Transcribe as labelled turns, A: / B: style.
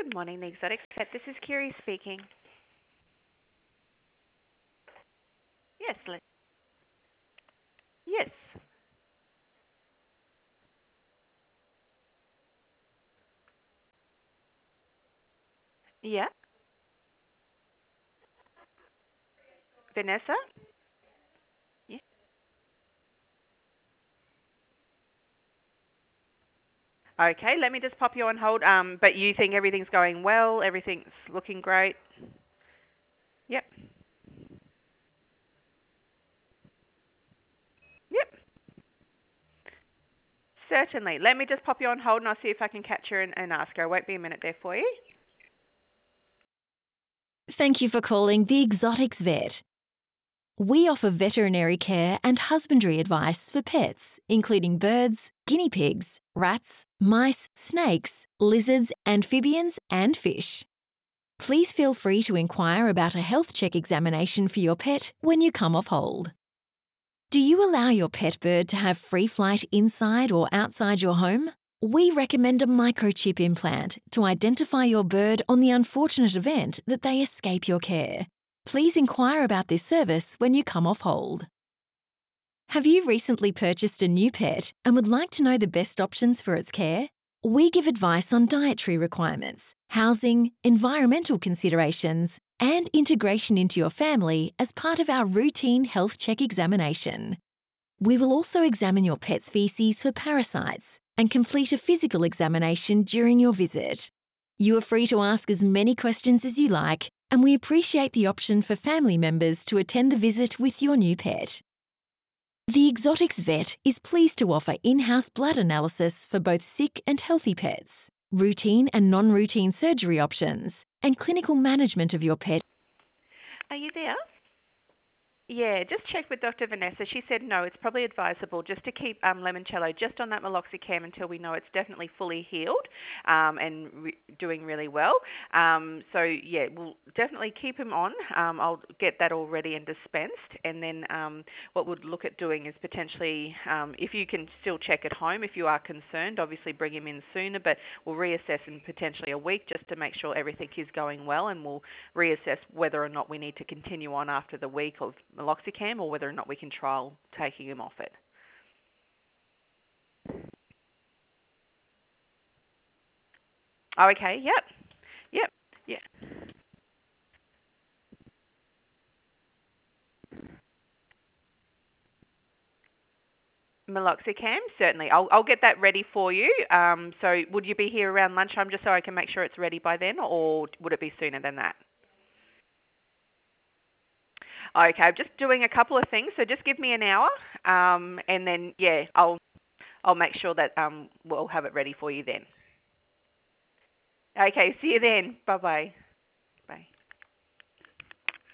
A: Good morning, the Exotic Pet. This is Kiri speaking. Yes, yes. Yeah, Vanessa? Yeah. Okay, let me just pop you on hold. But you think everything's going well? Everything's looking great? Yep, yep. Certainly. Let me just pop you on hold and I'll see if I can catch her and ask her. I won't be a minute there for you.
B: Thank you for calling the Exotics Vet. We offer veterinary care and husbandry advice for pets, including birds, guinea pigs, rats, mice, snakes, lizards, amphibians, and fish. Please feel free to inquire about a health check examination for your pet when you come off hold. Do you allow your pet bird to have free flight inside or outside your home? We recommend a microchip implant to identify your bird on the unfortunate event that they escape your care. Please inquire about this service when you come off hold. Have you recently purchased a new pet and would like to know the best options for its care? We give advice on dietary requirements, housing, environmental considerations, and integration into your family as part of our routine health check examination. We will also examine your pet's feces for parasites and complete a physical examination during your visit. You are free to ask as many questions as you like, and we appreciate the option for family members to attend the visit with your new pet. The Exotics Vet is pleased to offer in-house blood analysis for both sick and healthy pets, routine and non-routine surgery options, and clinical management of your pet.
A: Are you there? Yeah, just check with Dr. Vanessa. She said no, it's probably advisable just to keep Limoncello just on that meloxicam until we know it's definitely fully healed and doing really well. So, yeah, we'll definitely keep him on. I'll get that all ready and dispensed. And then what we'll look at doing is potentially, if you can still check at home, if you are concerned, obviously bring him in sooner, but we'll reassess in potentially a week just to make sure everything is going well, and we'll reassess whether or not we need to continue on after the week of meloxicam or whether or not we can trial taking him off it. Oh, okay. Yep. Yep. Yeah. Meloxicam, certainly. I'll get that ready for you. So would you be here around lunchtime just so I can make sure it's ready by then, or would it be sooner than that? Okay, I'm just doing a couple of things, so just give me an hour, and then yeah, I'll make sure that we'll have it ready for you then. Okay, see you then. Bye-bye. Bye.